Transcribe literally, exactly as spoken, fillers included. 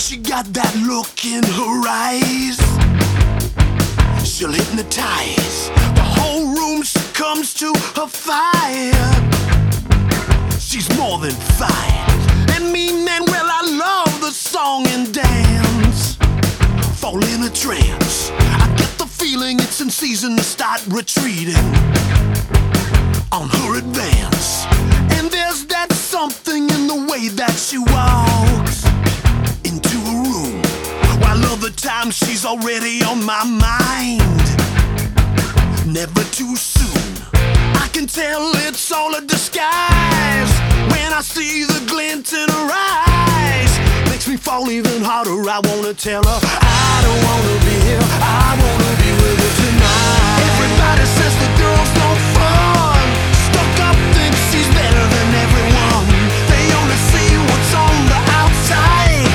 She got that look in her eyes. She'll hypnotize the whole room. She comes to her fire. She's more than fine. And me, man, well, I love the song and dance. Fall in a trance. I get the feeling it's in season to start retreating on her advance. And there's that something in the way that she walks into a room, while other times she's already on my mind. Never too soon, I can tell it's all a disguise. When I see the glint in her eyes, makes me fall even harder. I wanna tell her I don't wanna be here, I wanna be with her tonight. Everybody says the girls don't fall,